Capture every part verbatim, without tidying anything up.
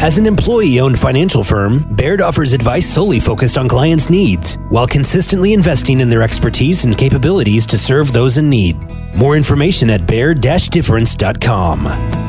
As an employee-owned financial firm, Baird offers advice solely focused on clients' needs, while consistently investing in their expertise and capabilities to serve those in need. More information at baird dash difference dot com.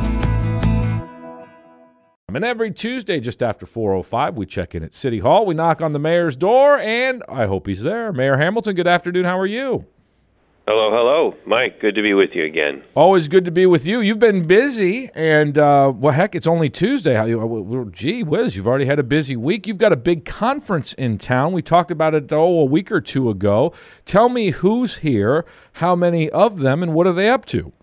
And every Tuesday, just after four oh five, we check in at City Hall. We knock on the mayor's door, and I hope he's there. Mayor Hamilton, good afternoon. How are you? Hello, hello. Mike, good to be with you again. Always good to be with you. You've been busy, and, uh, well, heck, it's only Tuesday. How you, well, gee whiz, you've already had a busy week. You've got a big conference in town. We talked about it, oh, a week or two ago. Tell me who's here, how many of them, and what are they up to?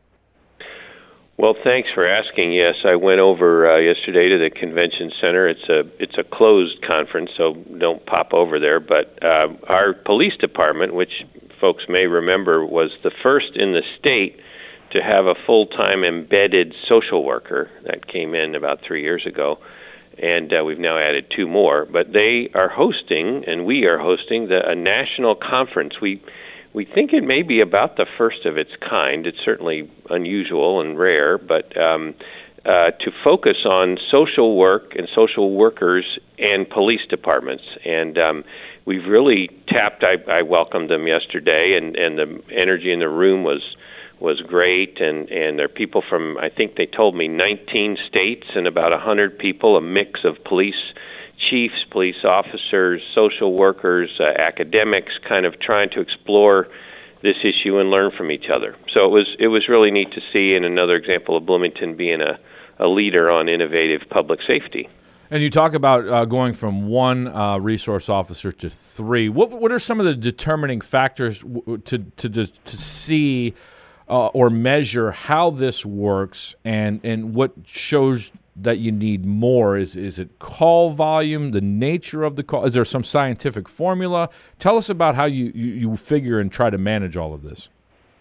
Well, thanks for asking. Yes, I went over uh, yesterday to the convention center. It's a it's a closed conference, so don't pop over there. But uh, our police department, which folks may remember, was the first in the state to have a full-time embedded social worker. That came in about three years ago, and uh, we've now added two more. But they are hosting, and we are hosting, the, a national conference. We we think it may be about the first of its kind. It's certainly unusual and rare, but um, uh, to focus on social work and social workers and police departments. And um, we've really tapped, I, I welcomed them yesterday, and, and the energy in the room was was great, and, and there are people from, I think they told me, nineteen states and about one hundred people, a mix of police chiefs, police officers, social workers, uh, academics, kind of trying to explore this issue and learn from each other. So it was it was really neat to see, and another example of Bloomington being a, a leader on innovative public safety. And you talk about uh, going from one uh, resource officer to three. What what are some of the determining factors w- to to to see uh, or measure how this works, and, and what shows that you need more? Is is it call volume, the nature of the call? Is there some scientific formula? Tell us about how you, you, you figure and try to manage all of this.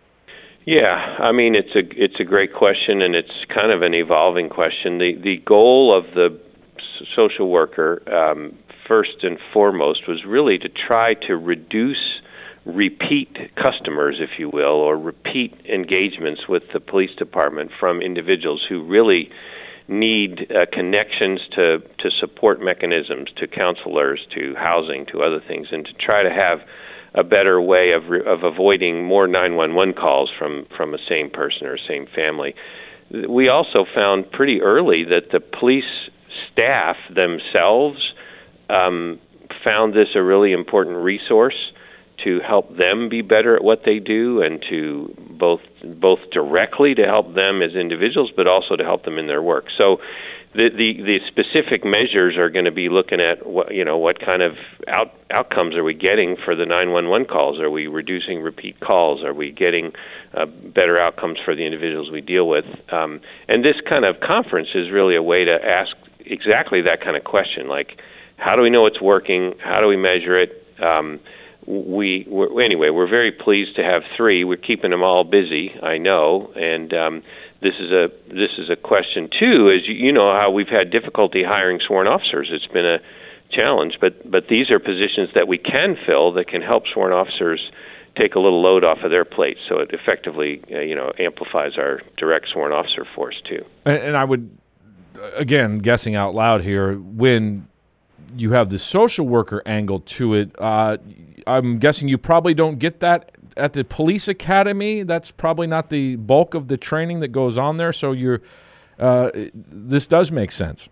Yeah, I mean, it's a it's a great question, and it's kind of an evolving question. The the goal of the social worker, um, first and foremost, was really to try to reduce repeat customers, if you will, or repeat engagements with the police department from individuals who really need uh, connections to, to support mechanisms, to counselors, to housing, to other things, and to try to have a better way of re- of avoiding more nine one one calls from, from a same person or same family. We also found pretty early that the police staff themselves um, found this a really important resource to help them be better at what they do, and to both both directly to help them as individuals, but also to help them in their work. So the the, the specific measures are going to be looking at what, you know, what kind of out, outcomes are we getting for the nine one one calls? Are we reducing repeat calls? Are we getting uh, better outcomes for the individuals we deal with? Um, and this kind of conference is really a way to ask exactly that kind of question, like, how do we know it's working? How do we measure it? Um, We we're, anyway, we're very pleased to have three. We're keeping them all busy, I know, and um, this is a this is a question too. As you, you know, how we've had difficulty hiring sworn officers. It's been a challenge, but but these are positions that we can fill that can help sworn officers take a little load off of their plate. So it effectively, uh, you know, amplifies our direct sworn officer force too. And, and I would, again, guessing out loud here, when you have the social worker angle to it, uh, I'm guessing you probably don't get that at the police academy. That's probably not the bulk of the training that goes on there. So you're, uh, this does make sense.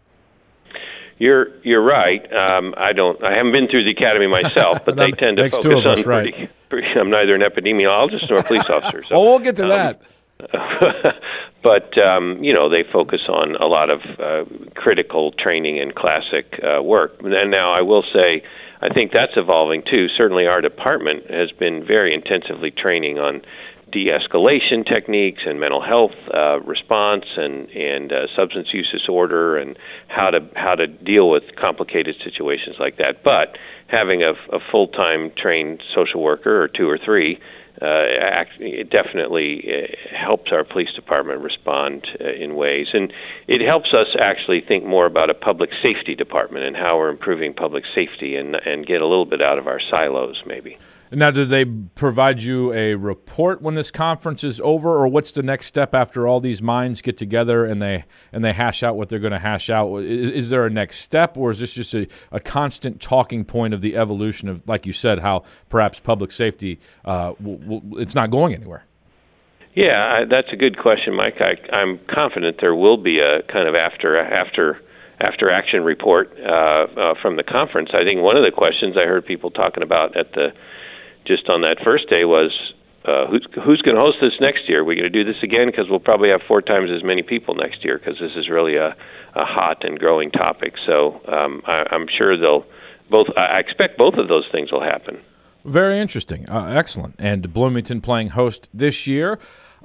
You're you're right. Um, I don't. I haven't been through the academy myself, but they tend to focus on. Us, right. pretty, pretty, I'm neither an epidemiologist nor a police officer. So, oh, we'll get to um, that. But, um, you know, they focus on a lot of uh, critical training and classic uh, work. And now I will say, I think that's evolving too. Certainly our department has been very intensively training on de-escalation techniques and mental health uh, response and, and uh, substance use disorder, and how to how to deal with complicated situations like that. But having a, a full-time trained social worker, or two or three, Uh, act, it definitely uh, helps our police department respond uh, in ways. And it helps us actually think more about a public safety department and how we're improving public safety, and, and get a little bit out of our silos, maybe. Now, do they provide you a report when this conference is over, or what's the next step after all these minds get together and they and they hash out what they're going to hash out? Is, is there a next step, or is this just a, a constant talking point of the evolution of, like you said, how perhaps public safety, uh, w- w- it's not going anywhere? Yeah, I, that's a good question, Mike. I, I'm confident there will be a kind of after after after action report uh, uh, from the conference. I think one of the questions I heard people talking about at the just on that first day was, uh, who's, who's going to host this next year? Are we going to do this again? Because we'll probably have four times as many people next year, because this is really a, a hot and growing topic. So um, I, I'm sure they'll both. I expect both of those things will happen. Very interesting. Uh, excellent. And Bloomington playing host this year.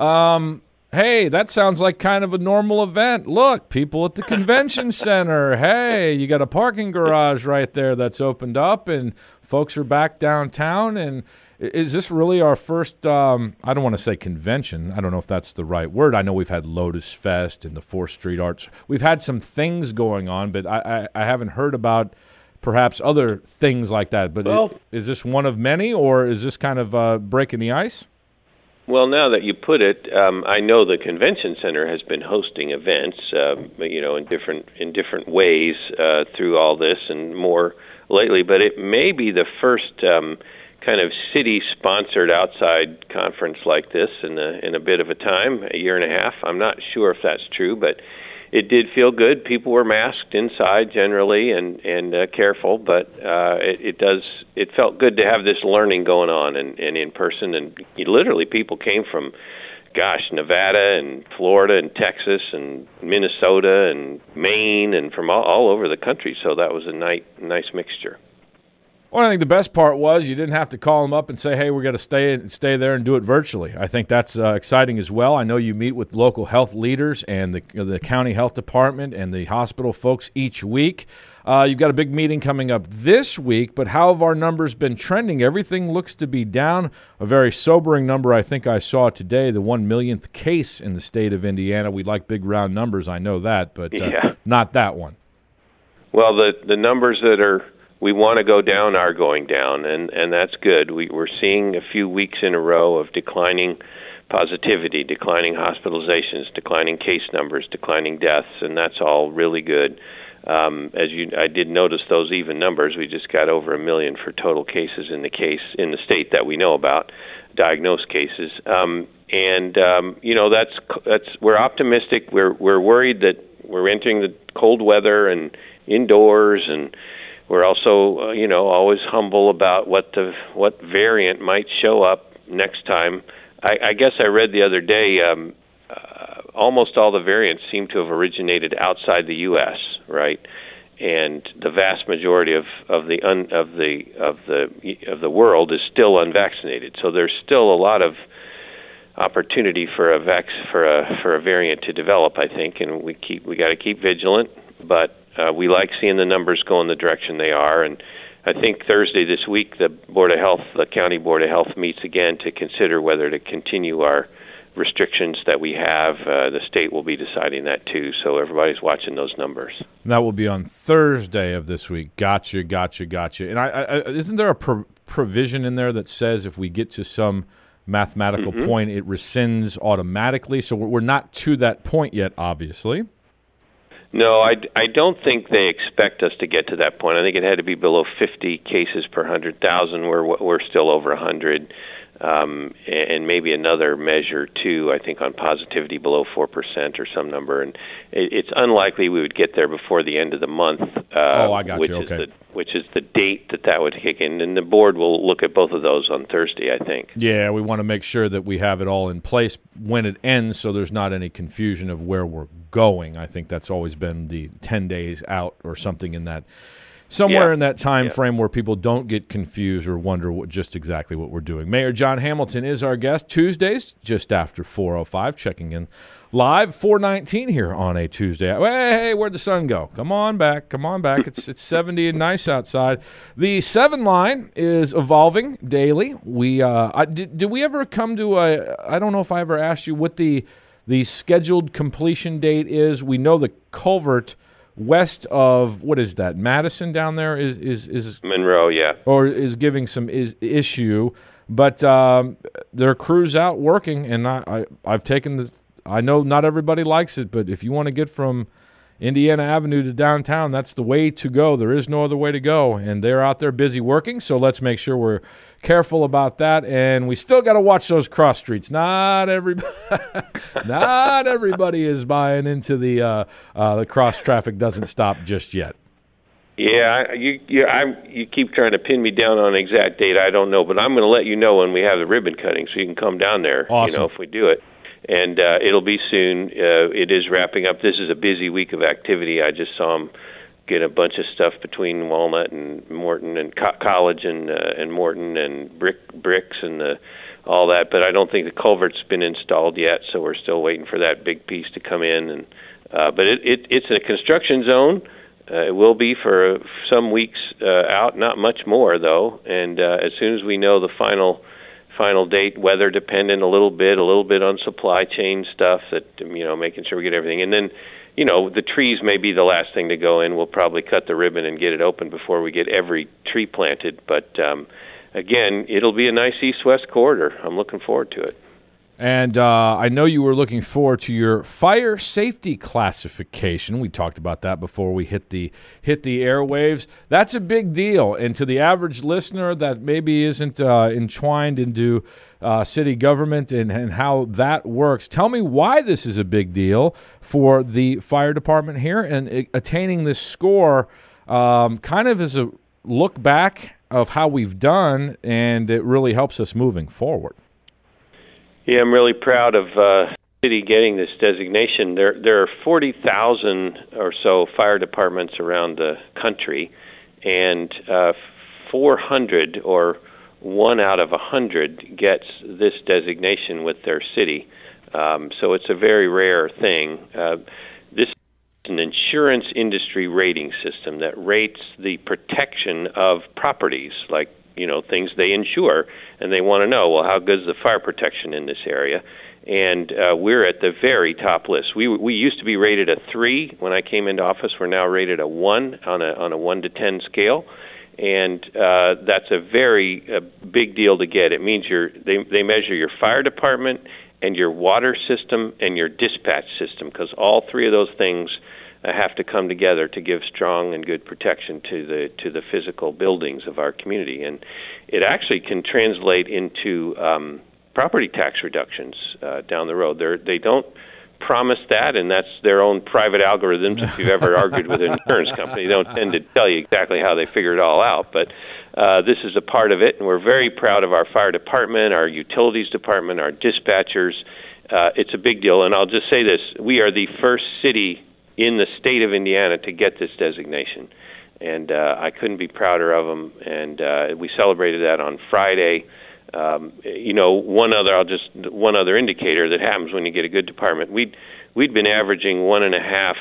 Um, hey, that sounds like kind of a normal event. Look, people at the convention center. Hey, you got a parking garage right there that's opened up, and folks are back downtown. And is this really our first, um, I don't want to say convention. I don't know if that's the right word. I know we've had Lotus Fest and the fourth Street Arts. We've had some things going on, but I, I, I haven't heard about perhaps other things like that. But well, it, is this one of many, or is this kind of uh, breaking the ice? Well, now that you put it, um, I know the convention center has been hosting events, um, you know, in different in different ways uh, through all this and more lately. But it may be the first um, kind of city-sponsored outside conference like this in a in a bit of a time, a year and a half. I'm not sure if that's true, but it did feel good. People were masked inside generally and and uh, careful, but uh, it, it does. It felt good to have this learning going on and, and in person. And literally, people came from, gosh, Nevada and Florida and Texas and Minnesota and Maine and from all, all over the country. So that was a nice nice mixture. Well, I think the best part was you didn't have to call them up and say, hey, we're going to stay stay there and do it virtually. I think that's uh, exciting as well. I know you meet with local health leaders and the the county health department and the hospital folks each week. Uh, you've got a big meeting coming up this week, but how have our numbers been trending? Everything looks to be down. A very sobering number I think I saw today, the one millionth case in the state of Indiana. We like big round numbers, I know that, but uh, yeah. not that one. Well, the, the numbers that are we want to go down are going down, and, and that's good. We, we're seeing a few weeks in a row of declining positivity, declining hospitalizations, declining case numbers, declining deaths, and that's all really good. Um, as you, I did notice those even numbers. We just got over a million for total cases in the case in the state that we know about, diagnosed cases, um, and um, you know that's that's we're optimistic. We're we're worried that we're entering the cold weather and indoors, and we're also uh, you know always humble about what the what variant might show up next time. I, I guess I read the other day. Um, uh, almost all the variants seem to have originated outside the U S, right? And the vast majority of, of the un, of the of the of the world is still unvaccinated. So there's still a lot of opportunity for a vac, for a for a variant to develop, I think, and we keep we got to keep vigilant. But uh, we like seeing the numbers go in the direction they are, and I think Thursday this week the Board of Health, the County Board of Health, meets again to consider whether to continue our restrictions that we have. Uh, the state will be deciding that too, so everybody's watching those numbers. And that will be on Thursday of this week. Gotcha, gotcha, gotcha. And I, I, isn't there a pro- provision in there that says if we get to some mathematical mm-hmm. point, it rescinds automatically? So we're, we're not to that point yet, obviously. No, I, I don't think they expect us to get to that point. I think it had to be below fifty cases per one hundred thousand. We're, we're still over one hundred. Um, and maybe another measure, too, I think, on positivity below four percent or some number. And it, it's unlikely we would get there before the end of the month. Uh, oh, I got which you. Okay. Is the, which is the date that that would kick in. And the board will look at both of those on Thursday, I think. Yeah, we want to make sure that we have it all in place when it ends so there's not any confusion of where we're going. I think that's always been the ten days out or something in that. Somewhere yeah. in that time yeah. frame where people don't get confused or wonder what, just exactly what we're doing. Mayor John Hamilton is our guest Tuesdays, just after four oh five, checking in live, four nineteen here on a Tuesday. Hey, hey, where'd the sun go? Come on back. Come on back. It's it's seventy and nice outside. The seven line is evolving daily. We uh, I, did, did we ever come to a – I don't know if I ever asked you what the the scheduled completion date is. We know the culvert – west of, what is that, Madison down there is is, is Monroe, yeah. Or is giving some is, issue. But um, there are crews out working, and I, I, I've taken the – I know not everybody likes it, but if you want to get from Indiana Avenue to downtown, that's the way to go. There is no other way to go, and they're out there busy working, so let's make sure we're careful about that. And we still got to watch those cross streets. Not everybody, not everybody is buying into the uh, uh, the cross traffic doesn't stop just yet. Yeah, I, you you I you keep trying to pin me down on an exact date. I don't know, but I'm going to let you know when we have the ribbon cutting, so you can come down there. Awesome. You know, if we do it, and uh, it'll be soon. Uh, it is wrapping up. This is a busy week of activity. I just saw them get a bunch of stuff between Walnut and Morton and Co- College and uh, and Morton and brick bricks and the all that. But I don't think the culvert's been installed yet, so we're still waiting for that big piece to come in. And uh, but it, it it's a construction zone. Uh, it will be for uh, some weeks uh, out, not much more though. And uh, as soon as we know the final final date, weather dependent a little bit, a little bit on supply chain stuff that you know, making sure we get everything. And then, you know, the trees may be the last thing to go in. We'll probably cut the ribbon and get it open before we get every tree planted. But um, again, it'll be a nice east-west corridor. I'm looking forward to it. And uh, I know you were looking forward to your fire safety classification. We talked about that before we hit the hit the airwaves. That's a big deal. And to the average listener that maybe isn't uh, entwined into uh, city government and, and how that works, tell me why this is a big deal for the fire department here and it, attaining this score um, kind of as a look back of how we've done, and it really helps us moving forward. Yeah, I'm really proud of uh, city getting this designation. There, there are forty thousand or so fire departments around the country, and uh, four hundred or one out of one hundred gets this designation with their city. Um, so it's a very rare thing. Uh, this is an insurance industry rating system that rates the protection of properties, like you know, things they insure, and they want to know, well, how good is the fire protection in this area? And uh, we're at the very top list. We we used to be rated a three when I came into office. We're now rated a one on a on a one to ten scale, and uh, that's a very uh, big deal to get. It means you're they they measure your fire department and your water system and your dispatch system, because all three of those things Uh, have to come together to give strong and good protection to the to the physical buildings of our community, and it actually can translate into um, property tax reductions uh, down the road. They they don't promise that, and that's their own private algorithms. If you've ever argued with an insurance company, they don't tend to tell you exactly how they figure it all out. But uh, this is a part of it, and we're very proud of our fire department, our utilities department, our dispatchers. Uh, it's a big deal, and I'll just say this: we are the first city in the state of Indiana to get this designation, and uh, I couldn't be prouder of them. And uh, we celebrated that on Friday. Um, you know, one other I'll just one other indicator that happens when you get a good department. We'd we'd been averaging one and a half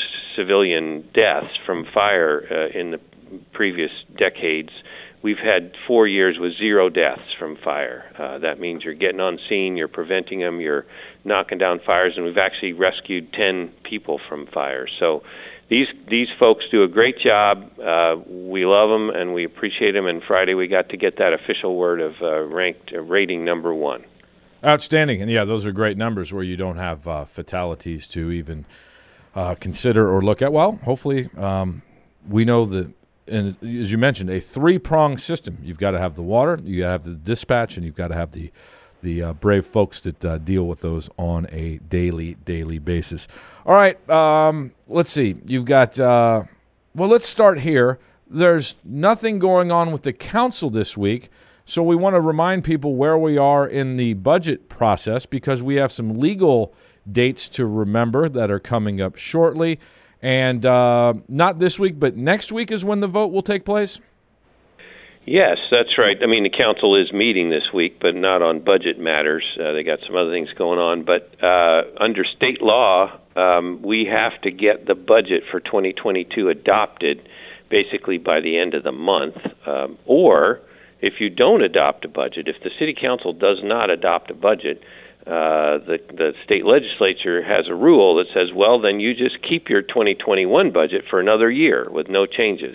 civilian deaths from fire uh, in the previous decades. We've had four years with zero deaths from fire. Uh, that means you're getting on scene, you're preventing them, you're knocking down fires, and we've actually rescued ten people from fire. So these these folks do a great job. Uh, we love them, and we appreciate them, and Friday we got to get that official word of uh, ranked uh, rating number one. Outstanding. And, yeah, those are great numbers where you don't have uh, fatalities to even uh, consider or look at. Well, hopefully um, we know that. And as you mentioned, a three-pronged system. You've got to have the water, you got to have the dispatch, and you've got to have the the uh, brave folks that uh, deal with those on a daily, daily basis. All right, um, let's see. You've got, uh, well, let's start here. There's nothing going on with the council this week, so we want to remind people where we are in the budget process because we have some legal dates to remember that are coming up shortly. And uh, not this week, but next week is when the vote will take place? Yes, that's right. I mean, the council is meeting this week, but not on budget matters. Uh, they got some other things going on. But uh, under state law, um, we have to get the budget for twenty twenty-two adopted basically by the end of the month. Um, or if you don't adopt a budget, if the city council does not adopt a budget, uh, the the state legislature has a rule that says, well, then you just keep your twenty twenty-one budget for another year with no changes,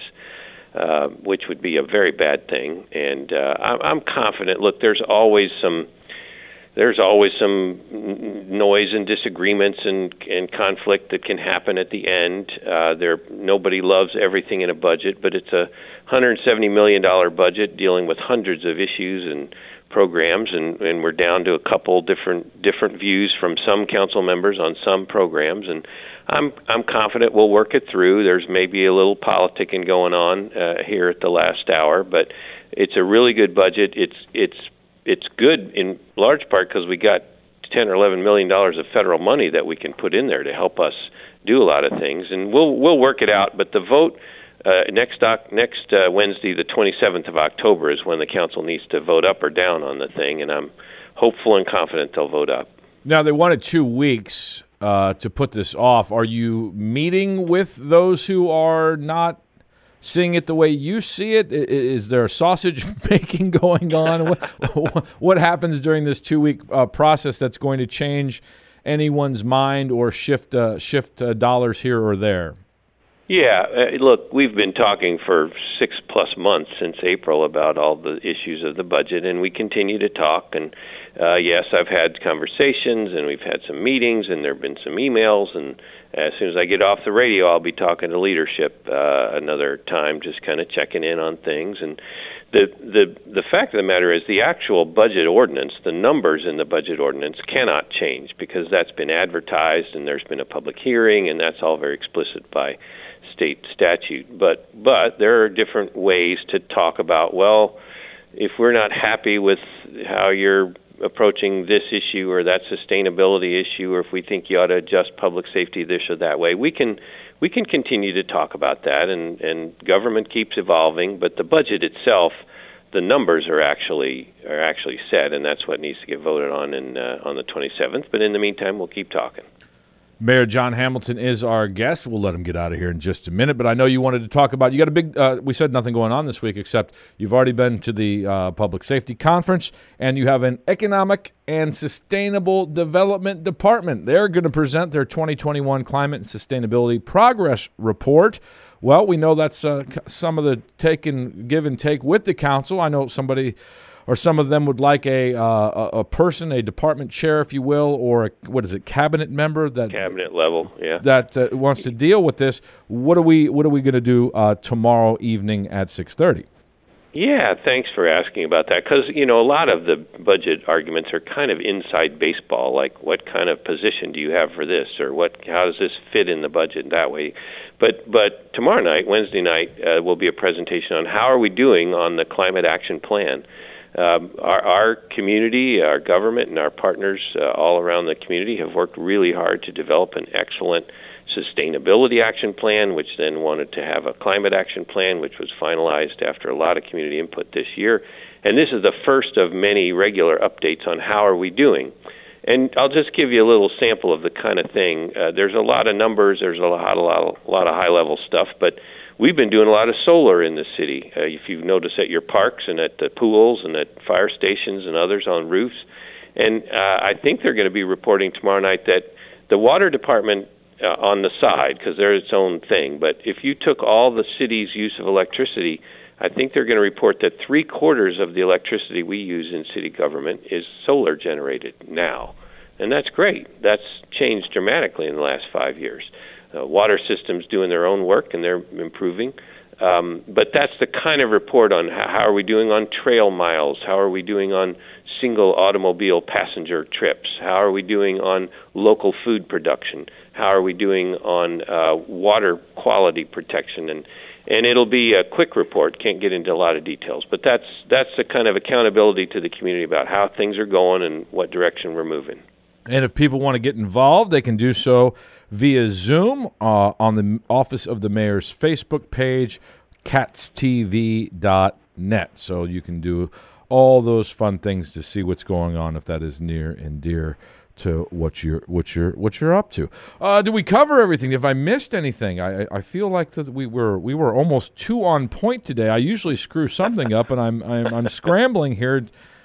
uh, which would be a very bad thing. And uh, I'm, I'm confident. Look, there's always some there's always some noise and disagreements and, and conflict that can happen at the end. Uh, there nobody loves everything in a budget, but it's a one hundred seventy million dollars budget dealing with hundreds of issues and programs, and, and we're down to a couple different different views from some council members on some programs, and I'm I'm confident we'll work it through. There's maybe a little politicking going on uh, here at the last hour, but it's a really good budget. It's it's it's good in large part because we got ten or eleven million dollars of federal money that we can put in there to help us do a lot of things, and we'll we'll work it out. But the vote. Uh, next doc, next uh, Wednesday, the twenty-seventh of October, is when the council needs to vote up or down on the thing, and I'm hopeful and confident they'll vote up. Now, they wanted two weeks uh, to put this off. Are you meeting with those who are not seeing it the way you see it? Is there a sausage making going on? what, what happens during this two-week uh, process that's going to change anyone's mind or shift uh, shift uh, dollars here or there? Yeah, uh, look, we've been talking for six plus months since April about all the issues of the budget, and we continue to talk. And uh, yes, I've had conversations, and we've had some meetings, and there have been some emails. And as soon as I get off the radio, I'll be talking to leadership uh, another time, just kind of checking in on things. And the the the fact of the matter is, the actual budget ordinance, the numbers in the budget ordinance, cannot change because that's been advertised, and there's been a public hearing, and that's all very explicit by state statute. But but there are different ways to talk about, well, if we're not happy with how you're approaching this issue or that sustainability issue, or if we think you ought to adjust public safety this or that way, we can we can continue to talk about that, and, and government keeps evolving, but the budget itself, the numbers are actually are actually set, and that's what needs to get voted on in uh, on the twenty-seventh. But in the meantime, we'll keep talking. Mayor John Hamilton is our guest. We'll let him get out of here in just a minute, but I know you wanted to talk about, you got a big, uh, we said nothing going on this week, except you've already been to the uh, Public Safety Conference, and you have an Economic and Sustainable Development Department. They're going to present their twenty twenty-one Climate and Sustainability Progress Report. Well, we know that's uh, some of the take and give and take with the council. I know somebody... or some of them would like a uh, a person, a department chair, if you will, or a, what is it, cabinet member that cabinet level, yeah, that uh, wants to deal with this. What are we What are we going to do uh, tomorrow evening at six thirty? Yeah, thanks for asking about that, because you know a lot of the budget arguments are kind of inside baseball, like what kind of position do you have for this, or what how does this fit in the budget that way. But but tomorrow night, Wednesday night, uh, will be a presentation on how are we doing on the Climate Action Plan. Um, our, our community, our government, and our partners uh, all around the community have worked really hard to develop an excellent sustainability action plan, which then wanted to have a climate action plan, which was finalized after a lot of community input this year. And this is the first of many regular updates on how are we doing. And I'll just give you a little sample of the kind of thing. Uh, there's a lot of numbers, there's a lot, a lot, a lot of high-level stuff, but we've been doing a lot of solar in the city. Uh, if you've noticed at your parks and at the pools and at fire stations and others on roofs. And uh, I think they're going to be reporting tomorrow night that the water department uh, on the side, because they're its own thing, but if you took all the city's use of electricity, I think they're going to report that three quarters of the electricity we use in city government is solar generated now. And that's great. That's changed dramatically in the last five years. Uh, water systems doing their own work, and they're improving. Um, but that's the kind of report on how, how are we doing on trail miles, how are we doing on single automobile passenger trips, how are we doing on local food production, how are we doing on uh, water quality protection. And, and it'll be a quick report, can't get into a lot of details. But that's, that's the kind of accountability to the community about how things are going and what direction we're moving. And if people want to get involved, they can do so via Zoom uh, on the Office of the Mayor's Facebook page, cats t v dot net. So you can do all those fun things to see what's going on if that is near and dear to what you're what you're what you're up to. Uh, did we cover everything? If I missed anything, I I feel like that we were we were almost too on point today. I usually screw something up, and I'm I'm, I'm scrambling here.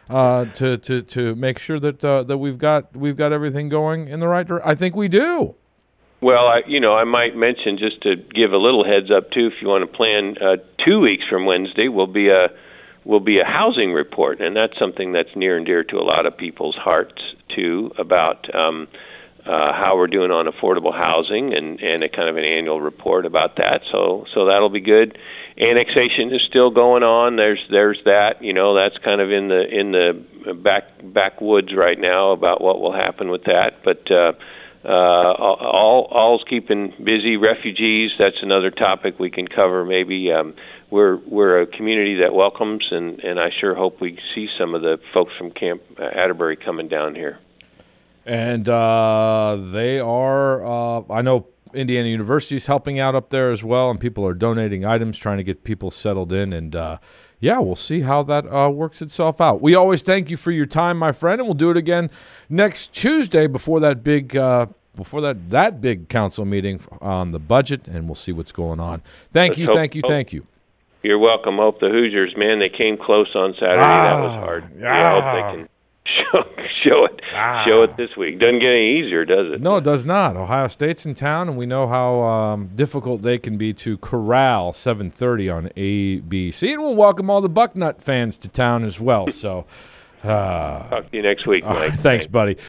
uh, to to to make sure that uh, that we've got we've got everything going in the right direction? I think we do. Well, I, you know, I might mention, just to give a little heads up too, if you want to plan, uh, two weeks from Wednesday will be a will be a housing report, and that's something that's near and dear to a lot of people's hearts too, about um, uh, how we're doing on affordable housing, and, and a kind of an annual report about that. So so that'll be good. Annexation is still going on. There's there's that. You know, that's kind of in the in the back backwoods right now about what will happen with that, but. Uh, Uh, all, all's keeping busy. Refugees, that's another topic we can cover. Maybe um, we're we're a community that welcomes, and, and I sure hope we see some of the folks from Camp Atterbury coming down here. And uh, they are. Uh, I know Indiana University is helping out up there as well, and people are donating items, trying to get people settled in. And uh, yeah, we'll see how that uh, works itself out. We always thank you for your time, my friend, and we'll do it again next Tuesday before that big uh, before that that big council meeting on the budget, and we'll see what's going on. Thank Let's you, hope, thank you, hope. thank you. You're welcome. Hope the Hoosiers, man, they came close on Saturday. Ah, that was hard. yeah. Yeah, I hope they can show, show it Ah. show it this week. Doesn't get any easier, does it? No, it does not. Ohio State's in town, and we know how um, difficult they can be to corral. seven thirty on A B C, and we'll welcome all the Bucknut fans to town as well. So, uh, Talk to you next week, Mike. uh, thanks, buddy.